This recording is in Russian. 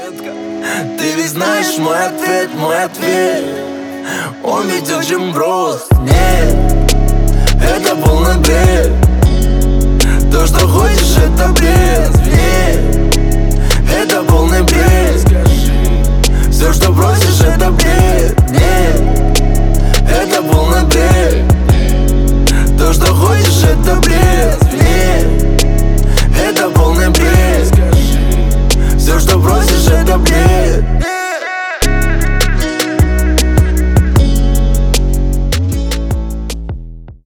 детка. Ты ведь знаешь мой ответ, он ведь очень прост. Нет, это полный бред.